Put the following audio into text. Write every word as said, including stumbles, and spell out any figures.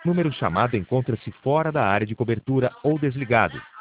Número chamado encontra-se fora da área de cobertura ou desligado.